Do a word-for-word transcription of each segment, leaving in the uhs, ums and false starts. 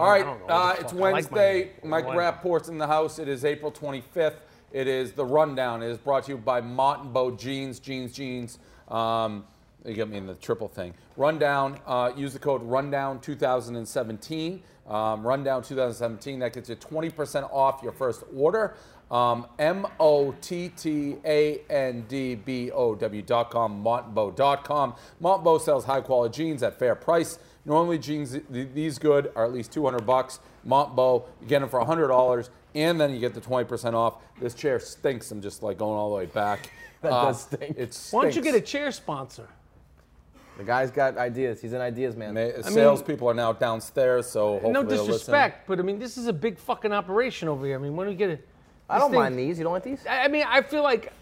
All right, I don't know. uh, it's Wednesday. Like my, Mike Rappaport's in the house. It is April twenty-fifth. It is the Rundown. It is brought to you by Montembeau Jeans, Jeans, Jeans. Um, you get me in the triple thing. Rundown. Uh, use the code Rundown twenty seventeen. Um, Rundown twenty seventeen. That gets you twenty percent off your first order. Um, M O T T A N D B O W dot com, Montembeau dot com. Montembeau sells high-quality jeans at fair price. Normally, jeans these good are at least two hundred bucks. Montembeau, you get them for one hundred dollars, and then you get the twenty percent off. This chair stinks. I'm just like going all the way back. That uh, does stink. It stinks. Why don't you get a chair sponsor? The guy's got ideas. He's an ideas man. Ma- Salespeople are now downstairs, so hopefully No they'll disrespect, but I mean, this is a big fucking operation over here. I mean, when do we get it? I don't mind these. You don't like these? I mean, I feel like,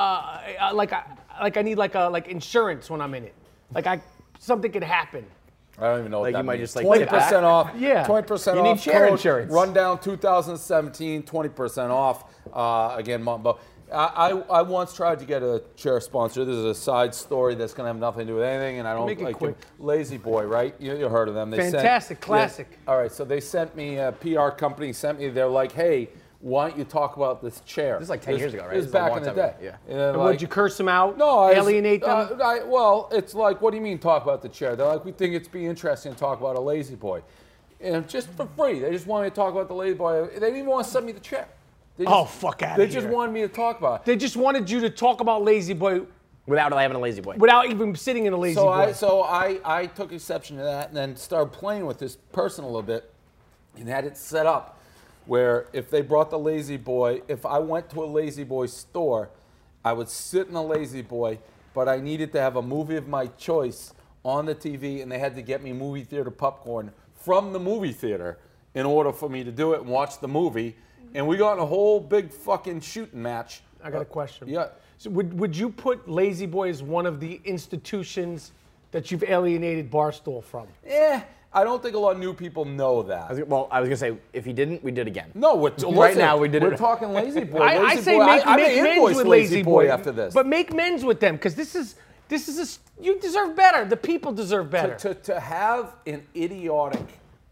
uh, like I, like I need like a like insurance when I'm in it. Like I, something could happen. I don't even know what Like that you might means. just, like, twenty take it back? percent off. Yeah. twenty percent You off. need chair code insurance. Rundown twenty seventeen, twenty percent off. Uh, again, Montembeau. I, I, I once tried to get a chair sponsor. This is a side story that's going to have nothing to do with anything, and I don't Make it like quick. Lazy Boy, right? You, you heard of them. They Fantastic, sent, classic. Yeah, all right, so they sent me, a P R company sent me, they're like, hey, why don't you talk about this chair? This is like ten years ago, right? This This is is a back long in the time day. ago, yeah. And they're And like- would you curse them out? no, I was- alienate them? uh, I, well, it's like, what do you mean talk about the chair? They're like, we think it'd be interesting to talk about a Lazy Boy. And just for free. They just wanted me to talk about the Lazy Boy. They didn't even want to send me the chair. They just, Oh, fuck outta They here. just wanted me to talk about it. They just wanted you to talk about Lazy Boy Without having a lazy boy. without even sitting in a Lazy So, Boy. I, so I, I took exception to that and then started playing with this person a little bit and had it set up where if they brought the Lazy Boy, if I went to a Lazy Boy store, I would sit in a Lazy Boy, but I needed to have a movie of my choice on the T V, and they had to get me movie theater popcorn from the movie theater in order for me to do it and watch the movie. And we got in a whole big fucking shooting match. I got a question. Yeah. So would would you put Lazy Boy as one of the institutions that you've alienated Barstool from? Eh, I don't think a lot of new people know that. I was, well, I was gonna say if he didn't, we did again. No, we're, Right listen, now we did we're it. talking Lazy Boy. I, Lazy I say Boy. make, I, I make may men's invoice with Lazy Lazy Boy after this. But make men's with them because this is this is a s- you deserve better. The people deserve better. to, to, to have an idiotic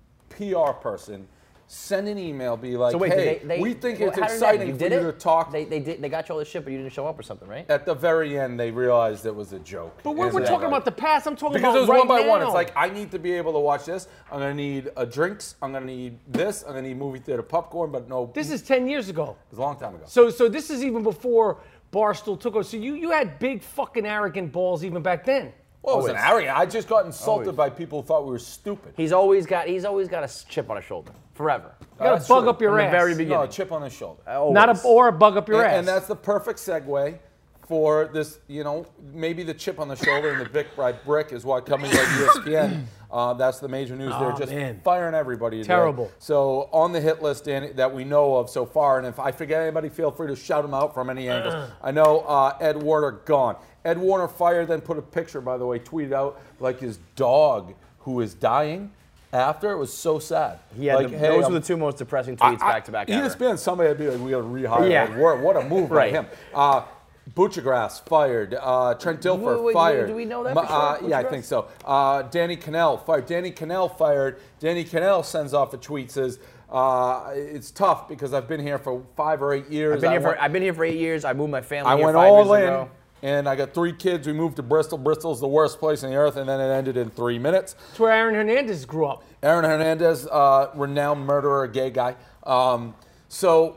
P R person send an email, be like, So wait, hey, did they, they, we think well, it's how did that- exciting you for did you it? to talk. They, they did. They got you all this shit, but you didn't show up or something, right? At the very end, they realized it was a joke. but we're, Isn't we're that talking right? about the past. I'm talking Because about it was right one by now. one. It's like, I need to be able to watch this. I'm going to need a drinks. I'm going to need this. I'm going to need movie theater popcorn, but no. This is ten years ago. It was a long time ago. So so this is even before Barstool took over. So you you had big fucking arrogant balls even back then. Well, it was an Always. arrogant. I just got insulted Always. by people who thought we were stupid. He's always got. He's always got a chip on his shoulder, forever. You gotta That's bug true. up your From the ass. very No, beginning. a chip on the shoulder. Not a or a bug up your and, ass. and that's the perfect segue for this, you know, maybe the chip on the shoulder and the Vic Bride brick is what coming like E S P N. Uh, that's the major news. They're Oh, just man. firing everybody today. Terrible. So on the hit list Danny, that we know of so far, and if I forget anybody, feel free to shout them out from any angles. I know uh, Ed Warner gone. Ed Warner fired, then put a picture, by the way, tweeted out like his dog who is dying. After it was so sad. He had like, the, hey, those um, were the two most depressing tweets back to back E ever. S P N, somebody would be like, we got to rehire Yeah. Ed Warner. What a move by Right. him. Uh, Butchergrass fired. Uh, Trent Dilfer Wait, wait, fired. do we know that Ma- for sure, uh, yeah, I Butchergrass? think so. Uh, Danny Cannell fired. Danny Cannell fired. Danny Cannell sends off a tweet, says, uh, it's tough because I've been here for five or eight years. I've been I here for. went, I've been here for eight years. I moved my family. I here went five all years in, ago. and I got three kids. We moved to Bristol. Bristol's the worst place on the earth, and then it ended in three minutes. That's where Aaron Hernandez grew up. Aaron Hernandez, uh, renowned murderer, gay guy. Um, so,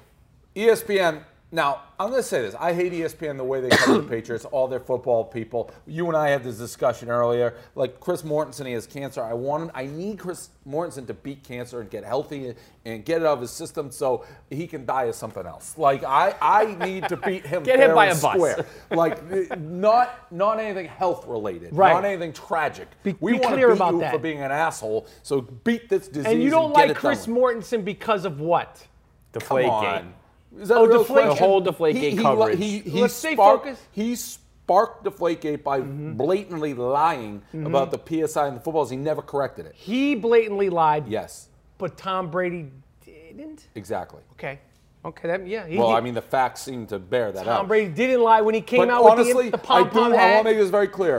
E S P N. Now, I'm going to say this. I hate E S P N the way they cover the Patriots, all their football people. You and I had this discussion earlier. Like Chris Mortensen, he has cancer. I want him, I need Chris Mortensen to beat cancer and get healthy and get it out of his system so he can die of something else. Like I, I need to beat him. Get hit fair by and a bus. square. Like not not anything health related. Right. Not anything tragic. Be- we be want clear to beat about get that. for being an asshole. So beat this disease. And you don't get like it Chris done. Mortensen because of what? Come Deflategate. on. Is that Oh, a real Deflate- question? The whole Deflategate he, he, coverage. He, he, Let's stay sparked, focused. he sparked Deflategate by blatantly lying about the P S I and the footballs. He never corrected it. He blatantly lied, Yes, but Tom Brady didn't. exactly. Okay. Okay. That yeah. He, Well, he- I mean, the facts seem to bear that Tom out. Brady didn't lie when he came But out honestly, with the, the I pom do. pom I hat. want to make this very clear.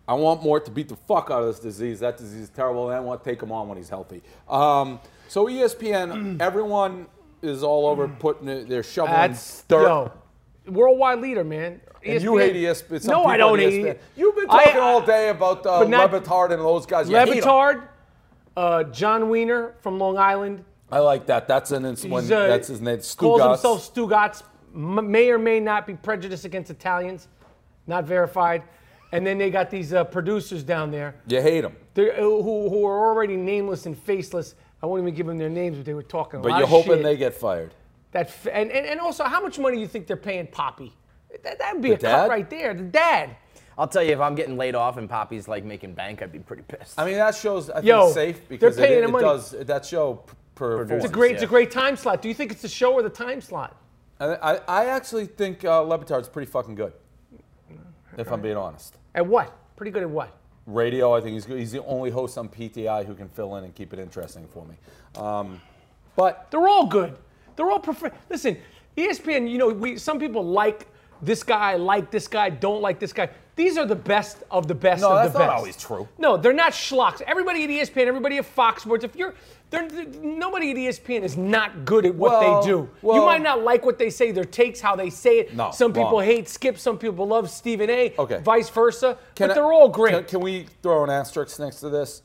I want Mort to beat the fuck out of this disease. That disease is terrible, and I want to take him on when he's healthy. Um, so E S P N, everyone is all over putting it, they're shoveling That's dirt. yo, worldwide leader, man. And you hate E S P N. Some No, people I don't hate hate E S P N. it. You've been I- talking I- all day about uh, but not- Le Batard and those guys. You hate 'em. Levitard, uh, John Wiener from Long Island. I like that. That's an ins- when, He's, uh, that's his name. Calls Stugatz. himself Stugatz. M- may or may not be prejudiced against Italians, not verified. And then they got these uh, producers down there You hate him, they're, uh, who who are already nameless and faceless. I won't even give them their names, but they were talking a but lot you're of hoping shit. they get fired. That f- and, and and also, how much money do you think they're paying Poppy? That would be The a dad? cut right there. The dad. I'll tell you, if I'm getting laid off and Poppy's like making bank, I'd be pretty pissed. I mean, that show's I think Yo, safe because they're paying it, him it money. does that show p- performs. It's a great, it's a Yeah. great time slot. Do you think it's the show or the time slot? I, I, I actually think uh, Le Batard's pretty fucking good, if I'm being honest. At what? Pretty good at what? Radio, I think he's good. He's the only host on P T I who can fill in and keep it interesting for me. Um, but They're all good. They're all prefer. Listen, E S P N. You know, we some people like this guy, like this guy, don't like this guy. These are the best of the best No, of that's the not best. always true. No, they're not schlocks. Everybody at E S P N, everybody at Fox Sports. If you're, they're, nobody at E S P N is not good at what Well, they do. you well- might not like what they say, their takes, how they say it. No, some people wrong. hate Skip, some people love Stephen A. Okay. Vice versa. Can but I- they're all great. Can, can we throw an asterisk next to this?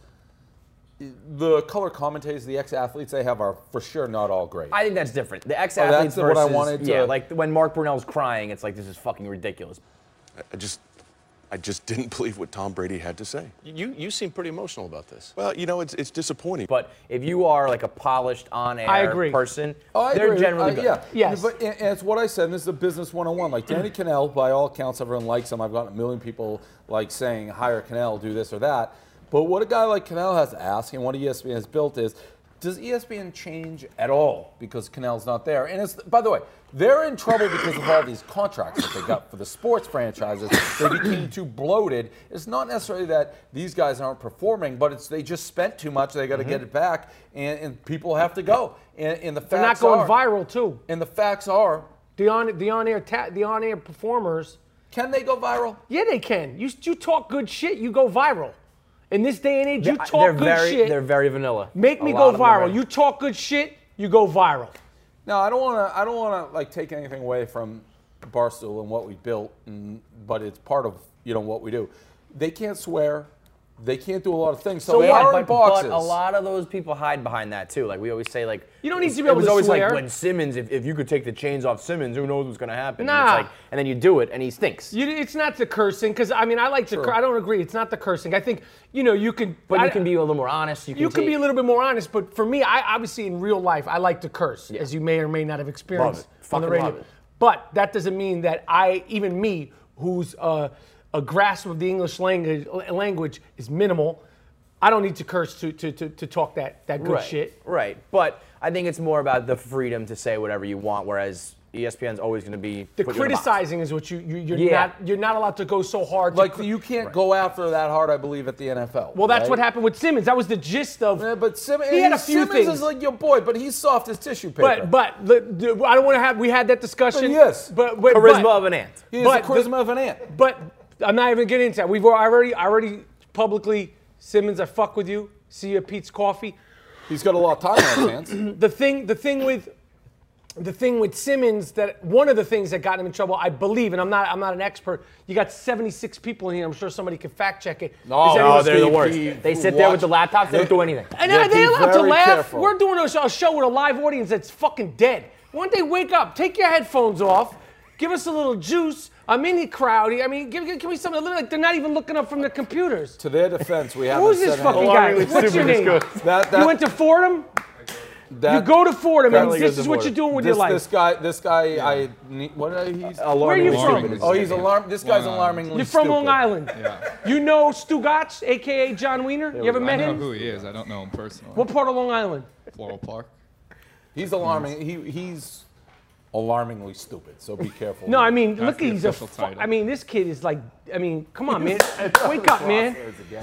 The color commentators, the ex-athletes they have are for sure not all great. I think that's different. The ex-athletes Oh, that's what I versus, wanted to- yeah, like when Mark Brunell's crying, it's like, this is fucking ridiculous. I just, I just didn't believe what Tom Brady had to say. You, you seem pretty emotional about this. Well, you know, it's, it's disappointing. But if you are like a polished, on-air I agree. person, Oh, I they're agree. generally Uh, good. Yeah, Yes. But and, and it's what I said. And this is a business one-on-one. Like Danny Cannell, by all accounts, everyone likes him. I've gotten a million people like saying hire Cannell, do this or that. But what a guy like Cannell has to ask, and what E S P N has built is, does E S P N change at all because Cannell's not there? And it's, by the way, they're in trouble because of all these contracts that they got for the sports franchises. They became too bloated. It's not necessarily that these guys aren't performing, but it's they just spent too much. They got to Mm-hmm. get it back, and, and people have to go. And, and the they're not facts going are, viral too. and the facts are, The on the on air ta- the on air performers. can they go viral? Yeah, they can. You you talk good shit, you go viral. In this day and age, you They're- talk they're good very, shit. They're very vanilla. Make A me lot go of them are viral. very- You talk good shit, you go viral. No, I don't want to. I don't want to like take anything away from Barstool and what we built, and, but it's part of you know what we do. They can't swear. They can't do a lot of things. So, So they what? are But, in boxes. but a lot of those people hide behind that too. Like we always say, like You don't need to be it able was to always swear. like when Simmons, if, if you could take the chains off Simmons, who knows what's gonna happen? And, Nah. it's like, and then you do it, and he stinks. You, it's not the cursing, because I mean, I like to. Sure. Cur- I don't agree. It's not the cursing. I think you know you can. but I, you can be a little more honest. You can. You can take, be a little bit more honest, but for me, I obviously in real life I like to curse, Yeah. as you may or may not have experienced Love it. on the Fucking radio. love it. But that doesn't mean that I, even me, who's uh, a grasp of the English language language is minimal, I don't need to curse to to to, to talk that that good right, shit. Right. But I think it's more about the freedom to say whatever you want, whereas E S P N's always gonna be The put you in a box. criticizing is what you, you you're Yeah. not you're not allowed to go so hard. To like cri- you can't go after that hard. I believe at the N F L. well, that's right? what happened with Simmons. That was the gist of. Yeah, but Sim- He had a few Simmons things. is like your boy, but he's soft as tissue paper. But but the, the, I don't want to have. We had that discussion. But yes. But, but Charisma but, of an ant. he has but the charisma of an ant. But I'm not even getting into that. We've already I already publicly Simmons. I fuck with you. See you at Pete's Coffee. He's got a lot of time on his hands. The thing the thing with the thing with Simmons that one of the things that got him in trouble, I believe, and I'm not I'm not an expert. You got seventy-six people in here. I'm sure somebody can fact check it. No, Is no, anyone- they're the Steve, worst. he- They sit there with the watch- laptops. They don't do anything. And Yeah, are they be allowed to very laugh? careful. We're doing a show, a show with a live audience that's fucking dead. Why don't they wake up? Take your headphones off. Give us a little juice. I'm in the crowd. I mean, give, give, give me something. Like they're not even looking up from the computers. To their defense, we haven't Who's this said fucking anything. guy? Alarmingly What's your stupid is name? good. That, that, You went to Fordham? that, You go to Fordham, and that- this is what you're doing with this, your life. This guy, this guy, I need, what are he's? Alarmingly Where are you from? stupid is Oh, his he's name. alarm. This guy's Long alarmingly You're from stupid. Long Island. Yeah. You know Stu Gotch, a k a. John Wiener? You ever I met know him? who he is. I don't know him personally. What part of Long Island? Floral Park. He's alarming. He he's alarmingly stupid. So be careful. No, I mean, That's look, the he's a. official Fu- title. I mean, this kid is like. I mean, come on, man. Wake up, man.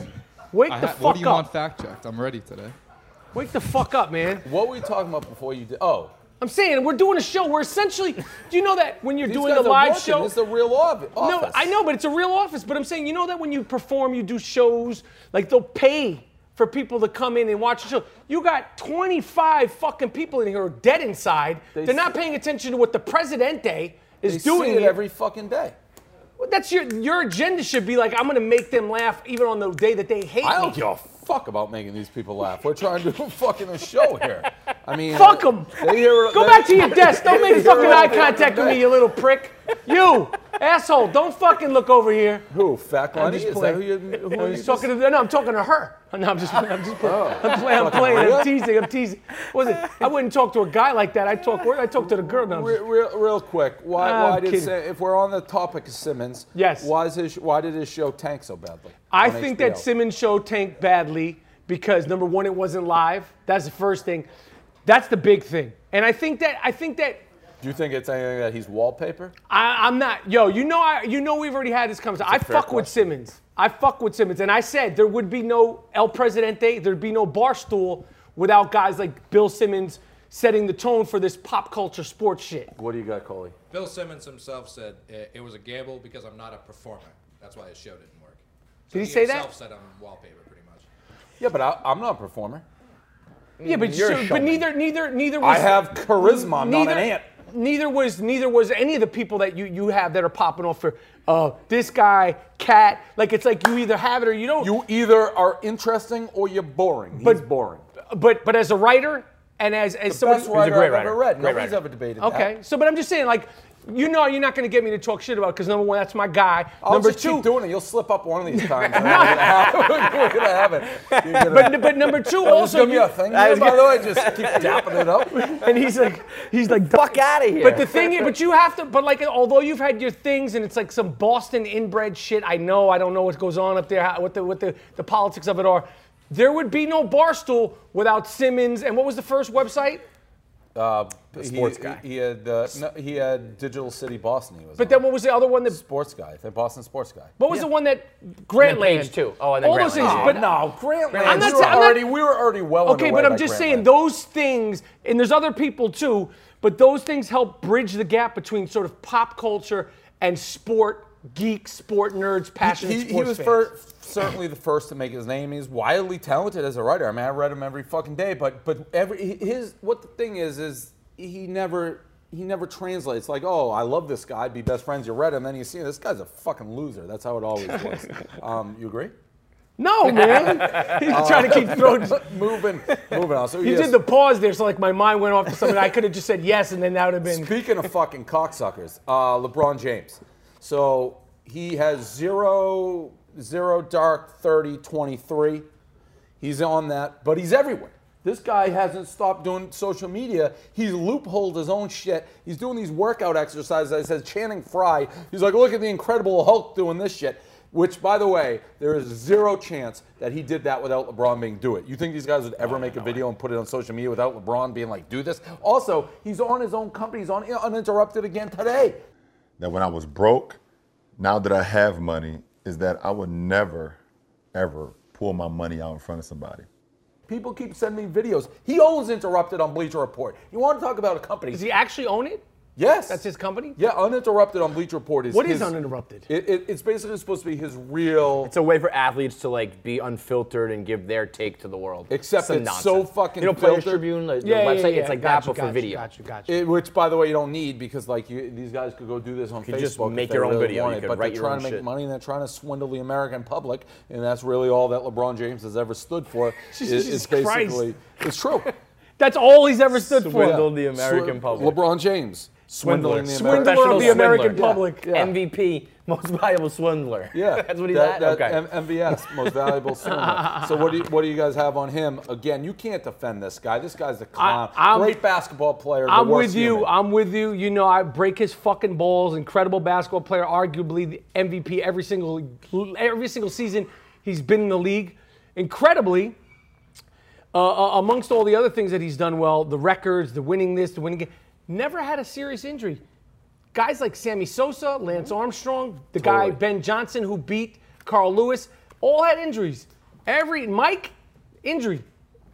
Wake I the ha- fuck what do you up. want fact checked? I'm ready today. Wake the fuck up, man. What were we talking about before you did? Oh, I'm saying we're doing a show. We're essentially. Do you know that when you're These doing guys a are live working. show? It's a real office. No, I know, but it's a real office. But I'm saying, you know that when you perform, you do shows, like they'll pay for people to come in and watch the show. You got twenty-five fucking people in here who are dead inside. They They're not see- paying attention to what the Presidente is They doing see it here. every fucking day. Well, that's your your agenda should be like, I'm gonna make them laugh even on the day that they hate I me. don't give a fuck about making these people laugh. We're trying to do fucking a show here. I mean, Fuck 'em. They hear, Go they- back to your desk. Don't make they fucking hear eye all the contact fucking with me, day. you little prick. You, asshole, don't fucking look over here. Who? Fat I'm Glenny? just Is that playing. who you? Who I'm you just talking to. No, I'm talking to her. No, I'm just. I'm just. I'm playing. I'm playing. Maria? I'm teasing. I'm teasing. Was it? I wouldn't talk to a guy like that. I talk. I talk to the girl. No, I'm Re- just- real, real quick, why, I'm why did kidding. Sim- if we're on the topic of Simmons, Yes. why is his why did his show tank so badly? I on think H B O? that Simmons' show tanked badly because number one, it wasn't live. That's the first thing. That's the big thing. And I think that. I think that. Do you think it's anything that he's wallpaper? I, I'm not. Yo, you know, I, you know, we've already had this conversation. I fair fuck with question. Simmons. I fuck with Simmons, and I said there would be no El Presidente, there'd be no Barstool without guys like Bill Simmons setting the tone for this pop culture sports shit. What do you got, Coley? Bill Simmons himself said it, it was a gamble because I'm not a performer. That's why his show didn't work. So Did he say that? himself said I'm wallpaper, pretty much. Yeah, but I, I'm not a performer. Yeah, but You're a so- but showman. neither neither neither was I have charisma. I'm not neither, an ant. Neither was neither was any of the people that you, you have that are popping off for uh, this guy, Cat. Like it's like you either have it or you don't. You either are interesting or you're boring. He's But- boring. but but as a writer and as as The somebody best writer great I've writer. ever read. Great Nobody's writer. ever debated Okay, that. so but I'm just saying, like, you know, you're not going to get me to talk shit about because number one, that's my guy. I'll number just two, keep doing it. You'll slip up one of these times. and We're gonna have, we're gonna have it. You're gonna, but but number two, also, also, give me you- a thing. Here, by the way, just keep dapping it up. and he's like, he's like, Fuck out of here. But the thing is, but you have to, but like, although you've had your things and it's like some Boston inbred shit, I know, I don't know what goes on up there, how, what the what the, the politics of it are. There would be no Barstool without Simmons. And what was the first website? Uh, the sports he, guy. He, he had uh, no, he had Digital City Boston. He was. But on. then what was the other one? That sports guy, the Boston sports guy. what was the one that Grantland? Page two. Oh, and then all those Grantland. things. Oh, But no, Grantland. I'm not we, were saying- I'm not- already, we were already well Okay, underway but I'm by just Grantland. saying those things, and there's other people too, but those things help bridge the gap between sort of pop culture and sport geeks, sport nerds, passionate He, he sports was fans. fir- certainly the first to make his name. He's wildly talented as a writer. I mean, I read him every fucking day. But but every his what the thing is is he never he never translates like, oh, I love this guy, I'd be best friends. You read him, then you see this guy's a fucking loser. That's how it always was. um, you agree? No, man. He's trying to keep throwing. moving moving on. So He yes, did the pause there, so like my mind went off to something I could have just said yes, and then that would have been. Speaking of fucking cocksuckers, uh, LeBron James. So he has zero, zero dark, thirty, twenty-three. He's on that, but he's everywhere. This guy hasn't stopped doing social media. He's loopholed his own shit. He's doing these workout exercises. I said Channing Frye. He's like, look at the Incredible Hulk doing this shit. Which, by the way, there is zero chance that he did that without LeBron being do it. You think these guys would ever make a video and put it on social media without LeBron being like, do this? Also, he's on his own company. He's on Uninterrupted again today. That when I was broke, now that I have money, is that I would never, ever pull my money out in front of somebody. People keep sending me videos. He owns Interrupted on Bleacher Report. You want to talk about a company? Does he actually own it? Yes. That's his company? Yeah, Uninterrupted on Bleacher Report is What is his, Uninterrupted? It, it, it's basically supposed to be his real. It's a way for athletes to like be unfiltered and give their take to the world. Except Some it's nonsense. so fucking You know, Players filtered. Tribune, the, the Yeah, yeah, website, yeah. it's like Got that, you, but for got video. You, got you, got you. It, which, by the way, you don't need because like you, these guys could go do this on could Facebook. just if make they your own really video. You wanted, could but write they're your trying own to make shit. money and they're trying to swindle the American public, and that's really all that LeBron James has ever stood for. is, Jesus is Christ. basically it's true. That's all he's ever stood for. Swindled the American Swi- public. LeBron James swindling the Swindler American. of the Professional American swindler. public. Yeah. M V P, most valuable swindler. Yeah, That's what he's that, at? that Okay. M- MVS, most valuable swimmer. So what do you, what do you guys have on him? Again, you can't defend this guy. This guy's a clown. I'm- Great basketball player. the I'm worst with you. human. I'm with you. You know, I break his fucking balls. Incredible basketball player, arguably the M V P every single every single season he's been in the league. Incredibly, uh, uh, amongst all the other things that he's done well, the records, the winning this, the winning game, never had a serious injury. Guys like Sammy Sosa, Lance Armstrong, the guy Totally. Ben Johnson who beat Carl Lewis, all had injuries. Every Mike, injury.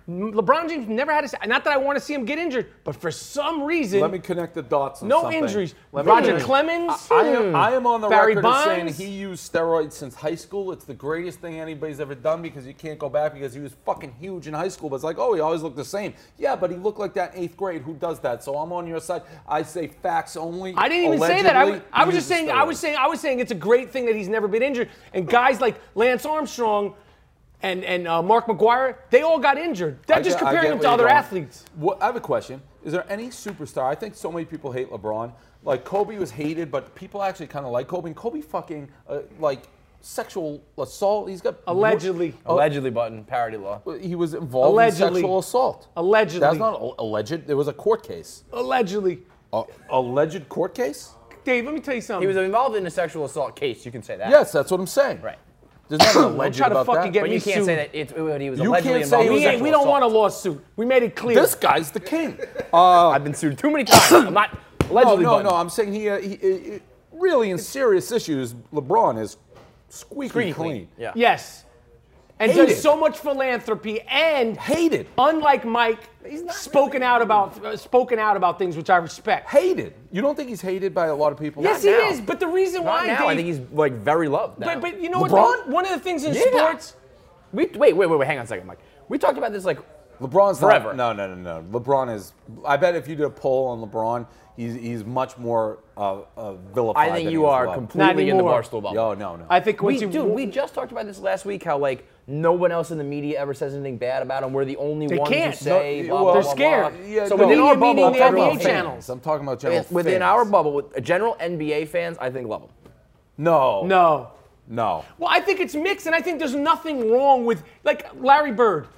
LeBron James never had a. Not that I want to see him get injured, but for some reason, Let me connect the dots on no something. injuries. Let me- Roger Clemens. I, I am, I am on the Barry record of saying Bonds. he used steroids since high school. It's the greatest thing anybody's ever done because you can't go back because he was fucking huge in high school. But it's like, oh, he always looked the same. Yeah, but he looked like that in eighth grade. Who does that? So I'm on your side. I say facts only. I didn't even say that. I, Allegedly, I was he just used saying. I was steroids. saying. I was saying it's a great thing that he's never been injured. And guys like Lance Armstrong and and uh, Mark McGuire, they all got injured. They're I just get- I comparing get him where to you're other going. athletes. What, I have a question. Is there any superstar? I think so many people hate LeBron. Like Kobe was hated, but people actually kind of like Kobe. And Kobe fucking uh, like sexual assault. He's got Allegedly. Allegedly, button parody law. He was involved Allegedly. in sexual assault. Allegedly. That's not a- alleged. There was a court case. Allegedly. A alleged court case? Dave, let me tell you something. He was involved in a sexual assault case. You can say that. Yes, that's what I'm saying. Right. There's nothing Don't alleged try to about fucking that. get But me you can't sued. say that it, it, he was You allegedly can't say involved he in was we, ain't, sexual we don't want a assault. lawsuit. We made it clear. This guy's the king. Uh, I've been sued too many times. I'm not no, allegedly. no, button. no. I'm saying he, uh, he, he really in serious issues. LeBron is squeaky, Squeaky clean. clean. Yeah. Yes. And Hated. does so much philanthropy and Hated. unlike Mike, spoken out about uh, spoken out about things which I respect. Hated. You don't think he's hated by a lot of people? Yes, Not he now. is. But the reason Not why, now. Dave, I think he's like very loved. Now. but but you know LeBron? what? though? One of the things in Yeah. sports. we wait, wait, wait, wait. Hang on a second, Mike. We talked about this like LeBron's Forever. Not, no, no, no, no. LeBron is. I bet if you did a poll on LeBron, he's he's much more uh, uh, vilified. I think than you he is are loved. completely in the anymore. barstool bubble. Yo, no, no. I think We, once you dude, we just talked about this last week. How like no one else in the media ever says anything bad about him. We're the only They ones can't. who say No, blah, well, blah, they're blah, scared. blah. Yeah, so no. within Media our meaning bubble, the I'm N B A talking everyone- about channels. fans. I'm talking about general within fans. our bubble, with general N B A fans, I think love him. No. no. No. Well, I think it's mixed, and I think there's nothing wrong with like Larry Bird.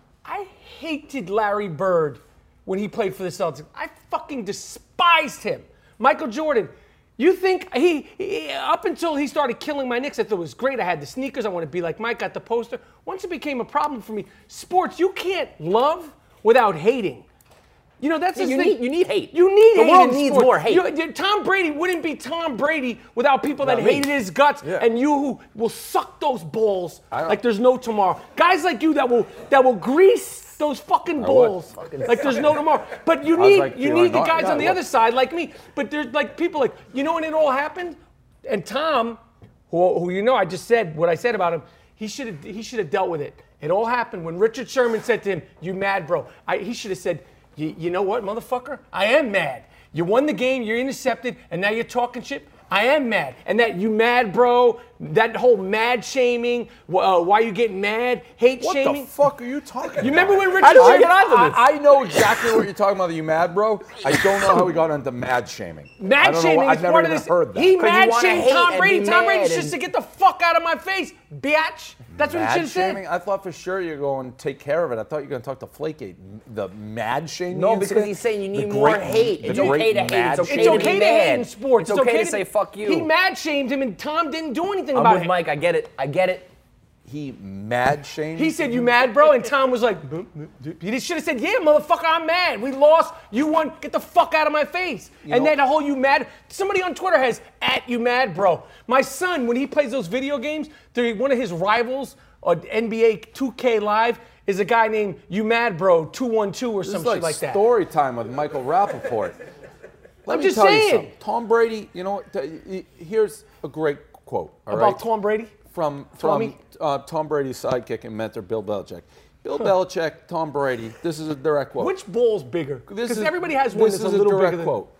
I hated Larry Bird when he played for the Celtics. I fucking despised him. Michael Jordan. You think he, he up until he started killing my Knicks, I thought it was great. I had the sneakers. I want to be like Mike. Got the poster. Once it became a problem for me, sports you can't love without hating. You know that's Yeah, the you thing. need- you need hate. You need The hate world in needs sports. more hate. You- you- Tom Brady wouldn't be Tom Brady without people that Not me. hated his guts, Yeah. and you who will suck those balls don't- like there's no tomorrow. Guys like you that will that will grease those fucking would. balls like there's no tomorrow. But you I was need like, you you need know, the guys yeah, on the I other would. side like me. But there's like people like you know when it all happened, and Tom, who, who you know I just said what I said about him. He should have he should have dealt with it. It all happened when Richard Sherman said to him, "You mad, bro?" I, he should have said. You, you know what, motherfucker? I am mad. You won the game, you're intercepted, and now you're talking shit. I am mad. And that you mad, bro, that whole mad shaming, uh, why you getting mad, hate What shaming. the fuck are you talking about? You remember when Richard How did you Sherman- get onto this? I, I know exactly what you're talking about. That you mad, bro? I don't know how we got into mad shaming. I Mad don't know shaming why- is I've never part of even this. heard that. He you mad wanna shamed hate Tom and Brady. be Tom Brady's mad just to and- get the fuck out of my face, biatch. That's what he should Mad have said. shaming? I thought for sure you're going to take care of it. I thought you were going to talk to Flakegate. The mad shaming No, because incident? he's saying you The need more great- hate. the It's okay great to hate. mad It's okay It's to okay be to hate mad. in sports. It's okay to say fuck you. He mad shamed him, and Tom didn't do anything I'm about with it. Mike. I get it. I get it. He mad shamed? He said, "You mad, bro?" And Tom was like, "He should have said, yeah, motherfucker, I'm mad. We lost. You won. Get the fuck out of my face." and know- then the whole "you mad." Somebody on Twitter has at you mad, bro. My son, when he plays those video games, they're- one of his rivals on N B A two K Live is a guy named You Mad Bro two one two or This some is like, shit like that. story time with Michael Rappaport. Let I'm me just tell you saying. something. Tom Brady, you know what? t- y- Here's a great quote. all About right? Tom Brady? From, from Tommy? uh, Tom Brady's sidekick and mentor, Bill Belichick. Bill Belichick, Tom Brady, this is a direct quote. Which ball's bigger? This Because is- everybody has one this that's a is little direct bigger than. quote.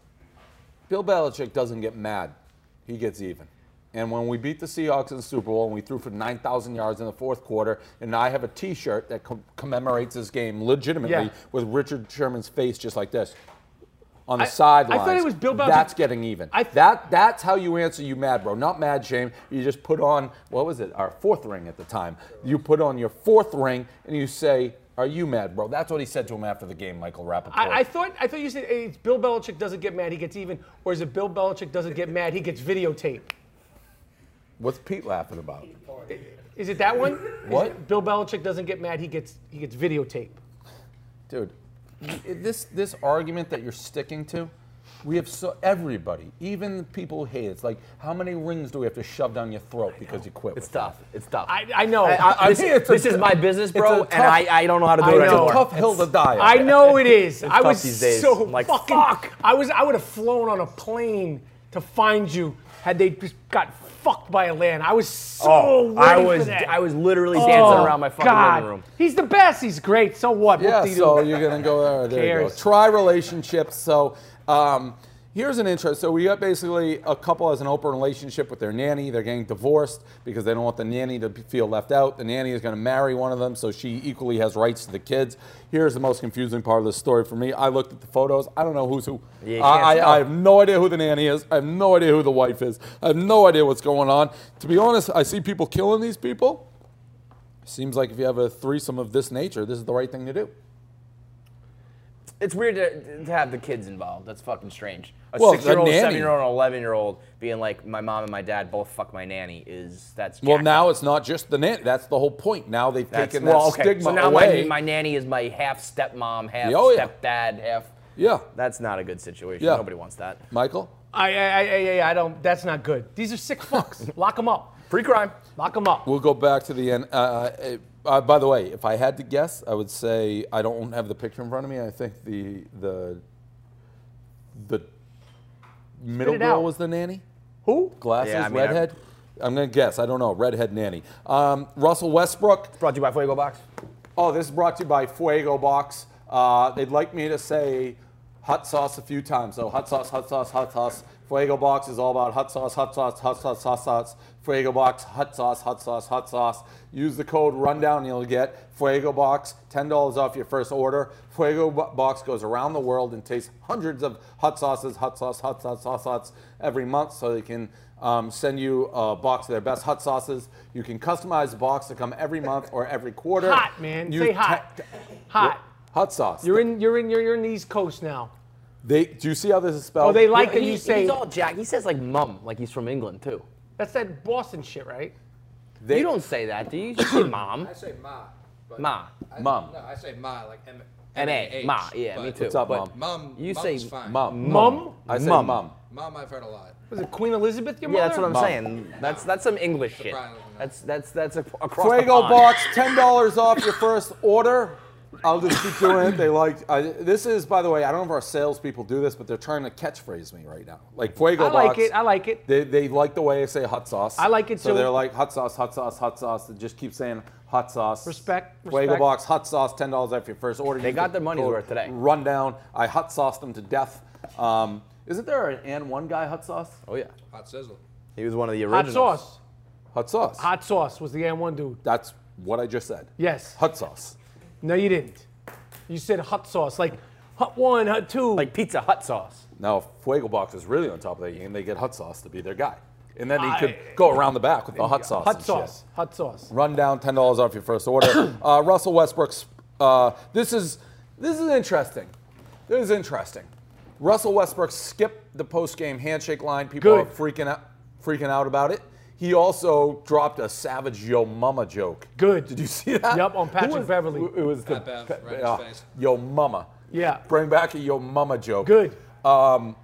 Bill Belichick doesn't get mad. He gets even. And when we beat the Seahawks in the Super Bowl and we threw for nine thousand yards in the fourth quarter, and I have a T-shirt that com- commemorates this game legitimately Yeah. with Richard Sherman's face just like this on the I- sidelines. I thought it was Bill Belichick- That's getting even. I th- that That's how you answer you mad, bro. Not mad shame. You just put on, what was it, our fourth ring at the time. You put on your fourth ring and you say, are you mad, bro? That's what he said to him after the game, Michael Rappaport. I, I thought I thought you said hey, it's Bill Belichick doesn't get mad, he gets even, or is it Bill Belichick doesn't get mad, he gets videotaped? What's Pete laughing about? Is it that one? What? Is it Bill Belichick doesn't get mad, he gets he gets videotaped. Dude, this this argument that you're sticking to, We have so everybody, even people who hate it. It's like, how many rings do we have to shove down your throat because you quit? It's with tough. It's tough. I, I know. I, I, I this mean, it's a- this is my business, it's a bro, tough- and I, I don't know how to do I it know. It's a anymore. tough hill to die on. I know it is. I tough was these days. so I'm like, fucking. fuck. I was. I would have flown on a plane to find you had they just got fucked by a land. I was so Oh, ready I for was that. I was literally dancing Oh, around my fucking God. living room. He's the best. He's great. So what? Yeah, Whoop-de-doo. so you're gonna go there. There you go. Cares. Try relationships. So um, here's an interest. So we got basically a couple has an open relationship with their nanny. They're getting divorced because they don't want the nanny to feel left out. The nanny is going to marry one of them, so she equally has rights to the kids. Here's the most confusing part of the story for me. I looked at the photos. I don't know who's who. Yeah, you I, can't I, tell. I have no idea who the nanny is. I have no idea who the wife is. I have no idea what's going on. To be honest, I see people killing these people. Seems like if you have a threesome of this nature, this is the right thing to do. It's weird to, to have the kids involved. That's fucking strange. A Well, the six-year-old, nanny. seven-year-old, and eleven-year-old being like, my mom and my dad both fuck my nanny is that's. Well, jacked now up. it's not just the nanny. That's the whole point. Now they've That's, taken well, that okay. stigma So now away. my my nanny is my half stepmom, half Oh, yeah. stepdad, half. Yeah. That's not a good situation. Yeah. Nobody wants that. Michael? I, I, I, I, I don't. That's not good. These are sick fucks. Lock them up. Pre-crime. Lock them up. We'll go back to the end. Uh, uh, uh, by the way, if I had to guess, I would say I don't have the picture in front of me. I think the the the middle it girl out. was the nanny. Who? Glasses, Yeah, I mean, I- redhead. I'm gonna guess. I don't know. Redhead nanny. Um, Russell Westbrook. Brought to you by Fuego Box. Oh, this is brought to you by Fuego Box. Uh, they'd like me to say hot sauce a few times. So hot sauce, hot sauce, hot sauce. Fuego Box is all about hot sauce, hot sauce, hot sauce, hot sauce. Fuego Box, hot sauce, hot sauce, hot sauce. Use the code RUNDOWN and you'll get Fuego Box, ten dollars off your first order. Fuego Bo- Box goes around the world and tastes hundreds of hot sauces, hot sauce, hot sauce, hot sauce every month so they can um, send you a box of their best hot sauces. You can customize the box to come every month or every quarter. Hot, man. Use Say hot. te- Hot. Hot sauce. You're in. You're in. You're, you're in the East Coast now. They, do you see how this is spelled? Oh, they like He- that you say. he's all jacked. He says like mum, like he's from England too. That's that Boston shit, right? They- you don't say that, do you? You just say mom. I say ma. But Ma. I, Mom. No, I say ma like M. M A. M A H, Ma. Yeah, me but too. What's up, But Mom? Mom. You mom's say fine. Mom. Mum? I say Mum. mom. Mom, I've heard a lot. Was it Queen Elizabeth? Your Yeah, mother? that's what I'm Mom. saying. That's that's some English shit. Surprisingly. That's that's that's a, across the Fuego pond. Box, ten dollars off your first order. I'll just keep doing it. They like, I, this is, by the way, I don't know if our salespeople do this, but they're trying to catchphrase me right now. Like Fuego I Box. like it. I like it. They, they like the way I say hot sauce. I like it so too. they're like hot sauce, hot sauce, hot sauce. They just keep saying hot sauce. Respect, Fuego respect. Box, hot sauce, ten dollars off your first order. They Use got the their money's code worth today. Rundown. I hot sauced them to death. Um, isn't there an and one guy hot sauce? Oh yeah, Hot sizzle. he was one of the Hot originals. sauce. Hot sauce. Hot sauce was the N one dude. That's what I just said. Yes. Hot sauce. No, you didn't. You said hot sauce, like hot one, hot two. Like Pizza Hut sauce. Now, if Fuego Box is really on top of that game, they get hot sauce to be their guy. And then he I- could go around the back with the hot sauce. hot and sauce. shit. Hot sauce. Run down, ten dollars off your first order. uh, Russell Westbrook's, uh, this is this is interesting. This is interesting. Russell Westbrook skipped the post-game handshake line. People Good. are freaking out, freaking out about it. He also dropped a savage yo mama joke. Good. Did you see that? Yup, on Who Patrick was- Beverly. It was the Pat Bev, Pe- right in his uh, face. yo mama. Yeah. Bring back a yo mama joke. Good. Um,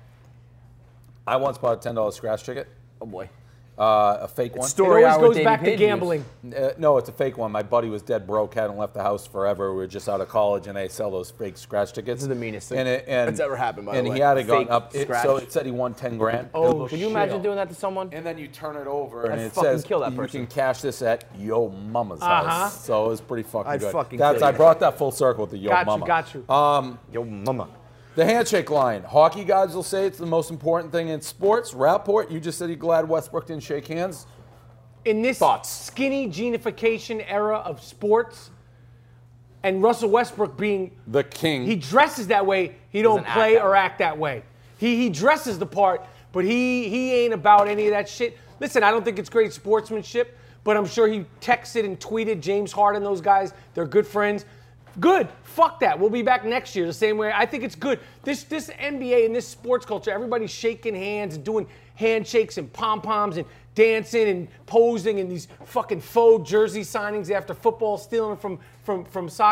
I once bought a ten dollar scratch ticket, Oh boy. uh, a fake one. It Story always hour with goes Davey back to Page gambling. Uh, no, it's a fake one. My buddy was dead broke, hadn't left the house forever. We were just out of college, and they sell those fake scratch tickets. This is the meanest thing and it, and, that's ever happened, by the and way. he had it gone Fake up. It, scratch. so it said he won ten grand. Oh, Could you shit. imagine doing that to someone? And then you turn it over, and I'd it fucking says kill that you person. can cash this at Yo Mama's Uh-huh. house. So it was pretty fucking I'd good. fucking That's kill I you. brought that full circle with the Yo Got you, Mama. got you. Um, Yo, mama. The handshake line. Hockey guys will say it's the most important thing in sports. Rapport, you just said you're glad Westbrook didn't shake hands. In this Thoughts? skinny genification era of sports, and Russell Westbrook being The king. he dresses that way, he don't Doesn't act play that or way. act that way. He he dresses the part, but he he ain't about any of that shit. Listen, I don't think it's great sportsmanship, but I'm sure he texted and tweeted James Harden, those guys, they're good friends. Good. Fuck that. We'll be back next year the same way. I think it's good. This this N B A and this sports culture, everybody's shaking hands and doing handshakes and pom-poms and dancing and posing and these fucking faux jersey signings after football, stealing from, from, from soccer.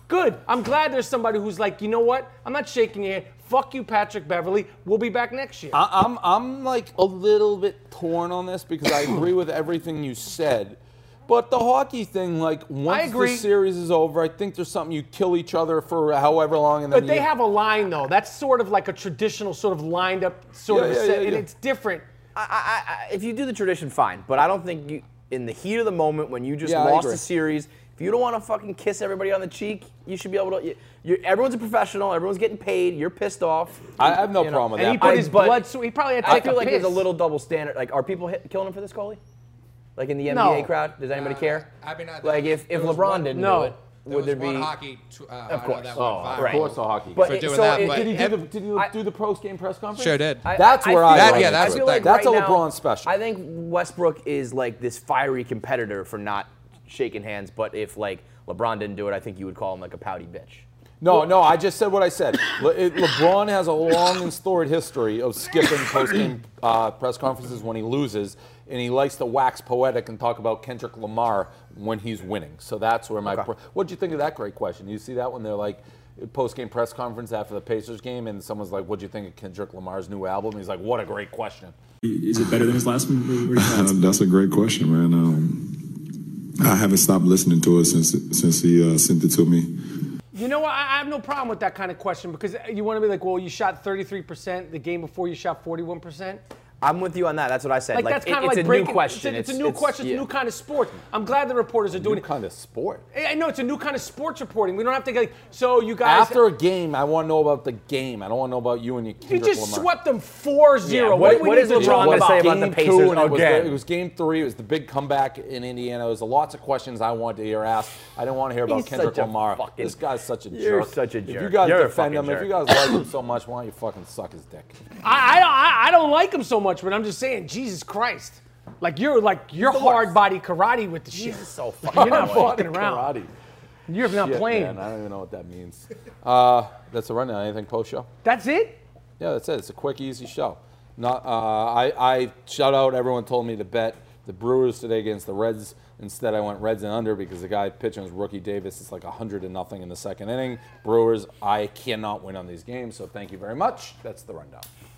Good. I'm glad there's somebody who's like, you know what? I'm not shaking your hand. Fuck you, Patrick Beverley. We'll be back next year. I, I'm I'm like a little bit torn on this because I agree with everything you said. But the hockey thing, like once agree. the series is over, I think there's something you kill each other for however long, and then But they you, have a line though. That's sort of like a traditional sort of lined up sort Yeah, of yeah, set, yeah, and yeah. it's different. I, I, I, if you do the tradition, fine. But I don't think you, in the heat of the moment when you just Yeah, I lost agree. a series, if you don't want to fucking kiss everybody on the cheek, you should be able to. You, you're, everyone's a professional. Everyone's getting paid. You're pissed off. I have no you know. problem with And that. he put I- his but blood. So he probably had to I take feel a like there's a piss. little double standard. Like, are people hit, killing him for this, Coley? Like in the N B A No. crowd? Does anybody Uh, care? I mean, I- like if, there if was LeBron one- didn't No. do it, There would was there one be? hockey, to, uh, Of highlight course. that Oh, went viral. Of right. course, a hockey. But For it- doing so that, it- but did he do ev- the Did you I- do the post game press conference? Sure did. I- That's I- where I I feel like like- yeah, that's I what feel that- like That's right a now, LeBron special. I think Westbrook is like this fiery competitor for not shaking hands. But if like LeBron didn't do it, I think you would call him like a pouty bitch. No, no, I just said what I said. Le- it- LeBron has a long and storied history of skipping post-game uh, press conferences when he loses, and he likes to wax poetic and talk about Kendrick Lamar when he's winning. So that's where my. Okay. Pro- What'd you think of that great question? You see that when they're like post-game press conference after the Pacers game, and someone's like, "What'd you think of Kendrick Lamar's new album?" He's like, "What a great question." Is it better than his last one? Where- where you at? That's a great question, man. Um, I haven't stopped listening to it since since he uh, sent it to me. You know what? I I have no problem with that kind of question because you want to be like, well, you shot thirty-three percent. The game before you shot forty-one percent. I'm with you on that. That's what I said. Like, Like, that's it- kind of it's like a breaking. new question. It's a, it's a new question. It's yeah. a new kind of sport. I'm glad the reporters are doing New it. kind of sport. I know it's a new kind of sports reporting. We don't have to get like, so you guys. After a game, I want to know about the game. I don't want to know about you and your you Kendrick just Lamar. swept them four zero. Yeah, what, what- do we what need is to LeBron talk gonna about? say about the Game Pacers two, and it was, again? the, it was game three. It was the big comeback in Indiana. There was lots of questions I wanted to hear asked. I didn't want to hear about He's Kendrick such a Lamar. fucking- This guy's such a You're jerk. such a If you jerk. guys You're a defend fucking him, if you jerk. guys like him so much, why don't you fucking suck his dick? I, I, don't- I, I don't like him so much, but I'm just saying, Jesus Christ. Like you're like you're the hard worst. body karate with the shit. He's so fucking. You're not that way. fucking around. Karate. You're not Shit, playing. man, I don't even know what that means. Uh, that's the rundown. Anything post show? That's it. Yeah, that's it. It's a quick, easy show. Not. Uh, I, I shout out. Everyone told me to bet the Brewers today against the Reds. Instead, I went Reds and under because the guy pitching was rookie Davis. It's like a hundred to nothing in the second inning. Brewers. I cannot win on these games. So thank you very much. That's the rundown.